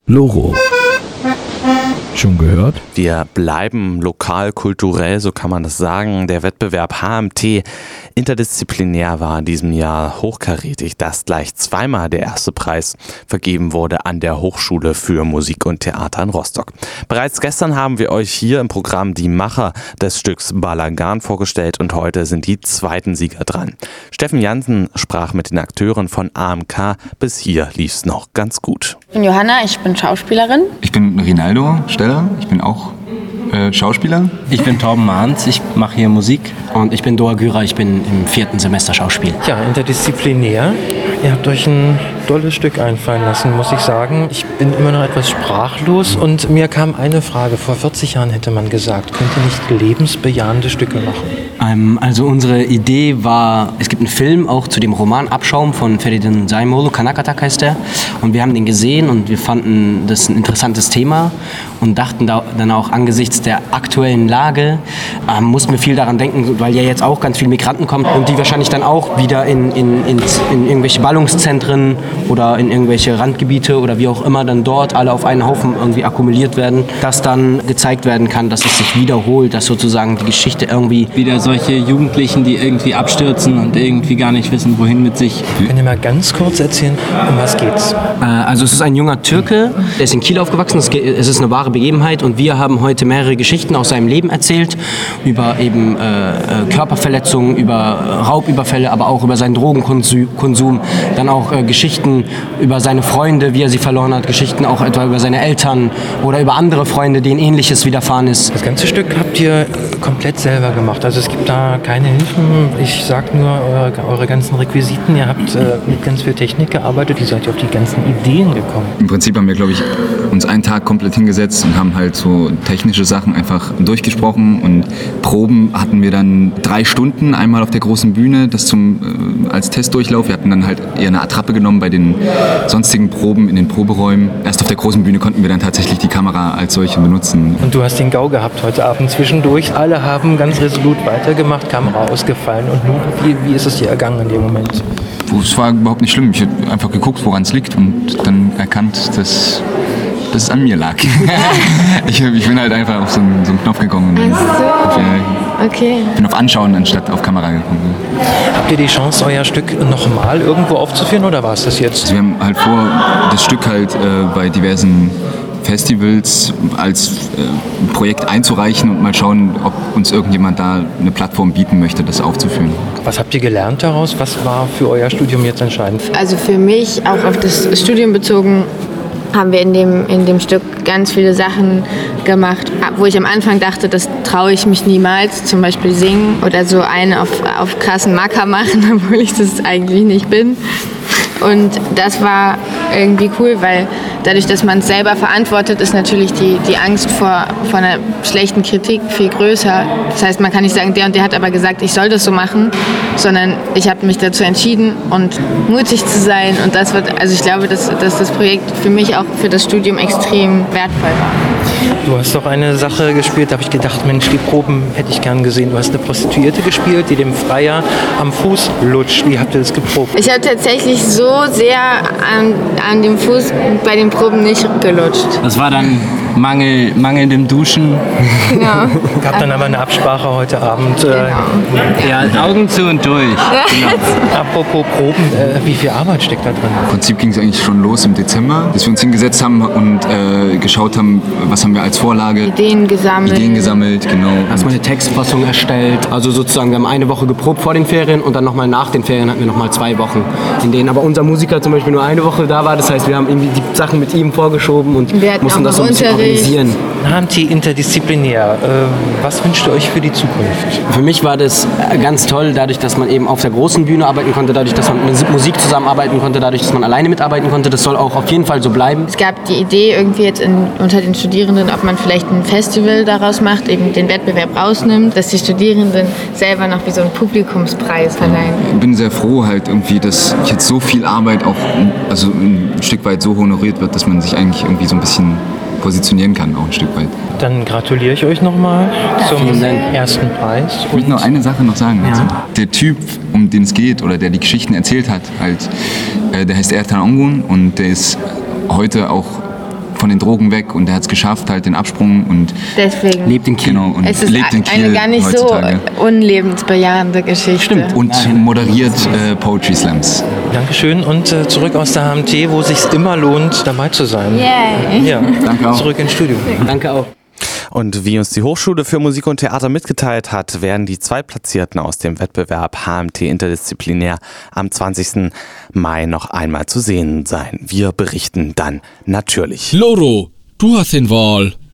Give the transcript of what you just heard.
Loro. Schon gehört? Wir bleiben lokal kulturell, so kann man das sagen. Der Wettbewerb HMT interdisziplinär war in diesem Jahr hochkarätig, dass gleich zweimal der erste Preis vergeben wurde an der Hochschule für Musik und Theater in Rostock. Bereits gestern haben wir euch hier im Programm die Macher des Stücks Balagan vorgestellt und heute sind die zweiten Sieger dran. Steffen Jansen sprach mit den Akteuren von AMK. Bis hier lief's noch ganz gut. Ich bin Johanna, ich bin Schauspielerin. Ich bin Rinaldo Steller, ich bin auch Schauspieler. Ich bin Torben Mahns, ich mache hier Musik. Und ich bin Doa Gürer, ich bin im 4. Semester Schauspiel. Ja, interdisziplinär. Ihr habt euch ein tolles Stück einfallen lassen, muss ich sagen. Ich bin immer noch etwas sprachlos und mir kam eine Frage. Vor 40 Jahren hätte man gesagt, könnt ihr nicht lebensbejahende Stücke machen? Also unsere Idee war, es gibt einen Film auch zu dem Roman Abschaum von Feridun Zaimoğlu, Kanakatak heißt der. Und wir haben den gesehen und wir fanden das ein interessantes Thema und dachten dann auch angesichts der aktuellen Lage, mussten wir viel daran denken, weil ja jetzt auch ganz viele Migranten kommen und die wahrscheinlich dann auch wieder in irgendwelche Ballungszentren oder in irgendwelche Randgebiete oder wie auch immer dann dort alle auf einen Haufen irgendwie akkumuliert werden, dass dann gezeigt werden kann, dass es sich wiederholt, dass sozusagen die Geschichte irgendwie wieder solche Jugendlichen, die irgendwie abstürzen und irgendwie gar nicht wissen, wohin mit sich. Könnt ihr mal ganz kurz erzählen, um was geht's? Also es ist ein junger Türke, der ist in Kiel aufgewachsen, es ist eine wahre Begebenheit und wir haben heute mehrere Geschichten aus seinem Leben erzählt, über eben Körperverletzungen, über Raubüberfälle, aber auch über seinen Drogenkonsum, dann auch Geschichten über seine Freunde, wie er sie verloren hat, Geschichten auch etwa über seine Eltern oder über andere Freunde, denen Ähnliches widerfahren ist. Das ganze Stück habt ihr komplett selber gemacht, also es gibt da keine Hilfen, ich sag nur eure ganzen Requisiten, ihr habt mit ganz viel Technik gearbeitet, wie seid ihr auf die ganzen Ideen gekommen? Im Prinzip haben wir, glaube ich, uns einen Tag komplett hingesetzt und haben halt so technische Sachen einfach durchgesprochen und Proben hatten wir dann 3 Stunden, einmal auf der großen Bühne, das als Testdurchlauf. Wir hatten dann halt eher eine Attrappe genommen bei den sonstigen Proben in den Proberäumen. Erst auf der großen Bühne konnten wir dann tatsächlich die Kamera als solche benutzen. Und du hast den GAU gehabt heute Abend zwischendurch. Alle haben ganz resolut weitergemacht, Kamera ausgefallen. Und nun, wie ist es dir ergangen in dem Moment? Es war überhaupt nicht schlimm. Ich habe einfach geguckt, woran es liegt und dann erkannt, dass es an mir lag. Ich bin halt einfach auf so einen Knopf gekommen. Okay. Ich bin auf Anschauen anstatt auf Kamera gekommen. Habt ihr die Chance, euer Stück nochmal irgendwo aufzuführen oder war es das jetzt? Also wir haben halt vor, das Stück halt bei diversen Festivals als Projekt einzureichen und mal schauen, ob uns irgendjemand da eine Plattform bieten möchte, das aufzuführen. Was habt ihr gelernt daraus? Was war für euer Studium jetzt entscheidend? Also für mich, auch auf das Studium bezogen, haben wir in dem Stück ganz viele Sachen gemacht, wo ich am Anfang dachte, das traue ich mich niemals, zum Beispiel singen oder so einen auf krassen Macker machen, obwohl ich das eigentlich nicht bin. Und das war irgendwie cool, weil dadurch, dass man es selber verantwortet, ist natürlich die Angst vor einer schlechten Kritik viel größer. Das heißt, man kann nicht sagen, der und der hat aber gesagt, ich soll das so machen, sondern ich habe mich dazu entschieden und mutig zu sein. Und das wird, also ich glaube, dass das Projekt für mich auch für das Studium extrem wertvoll war. Du hast doch eine Sache gespielt, da habe ich gedacht, Mensch, die Proben hätte ich gern gesehen. Du hast eine Prostituierte gespielt, die dem Freier am Fuß lutscht. Wie habt ihr das geprobt? Ich habe tatsächlich so sehr an dem Fuß bei den Proben nicht gelutscht. Das war dann mangelndem Duschen. Genau. Gab dann aber eine Absprache heute Abend. Genau. Ja, Augen zu und durch. Genau. Apropos Proben, wie viel Arbeit steckt da drin? Im Prinzip ging es eigentlich schon los im Dezember, dass wir uns hingesetzt haben und geschaut haben, was haben wir als Vorlage. Ideen gesammelt, genau. erstmal eine Textfassung erstellt. Also sozusagen, wir haben eine Woche geprobt vor den Ferien und dann nochmal nach den Ferien hatten wir nochmal 2 Wochen, in denen aber unser Musiker zum Beispiel nur eine Woche da war. Das heißt, wir haben irgendwie die Sachen mit ihm vorgeschoben und mussten das so ein bisschen organisieren. HMT interdisziplinär. Was wünscht ihr euch für die Zukunft? Für mich war das ganz toll, dadurch, dass man eben auf der großen Bühne arbeiten konnte, dadurch, dass man mit Musik zusammenarbeiten konnte, dadurch, dass man alleine mitarbeiten konnte. Das soll auch auf jeden Fall so bleiben. Es gab die Idee irgendwie jetzt unter den Studierenden, ob man vielleicht ein Festival daraus macht, eben den Wettbewerb rausnimmt, dass die Studierenden selber noch wie so einen Publikumspreis verleihen. Ich bin sehr froh halt irgendwie, dass jetzt so viel Arbeit auch also ein Stück weit so honoriert wird, dass man sich eigentlich irgendwie so ein bisschen positionieren kann, auch ein Stück weit. Dann gratuliere ich euch nochmal zum ersten Preis. Ich möchte noch eine Sache noch sagen. Ja. Also, der Typ, um den es geht oder der die Geschichten erzählt hat, halt, der heißt Ertan Ongun und der ist heute auch von den Drogen weg und er hat es geschafft, halt den Absprung und Deswegen. Lebt in Kiel. genau, und Es ist lebt in Kiel eine gar nicht heutzutage. so unlebensbejahende Geschichte. Stimmt. Und moderiert Poetry Slams. Dankeschön und zurück aus der HMT, wo es sich immer lohnt, dabei zu sein. Yay. Ja, Danke auch. zurück ins Studio. Danke auch. Und wie uns die Hochschule für Musik und Theater mitgeteilt hat, werden die Zweitplatzierten aus dem Wettbewerb HMT Interdisziplinär am 20. Mai noch einmal zu sehen sein. Wir berichten dann natürlich. Loro, du hast den Wahl.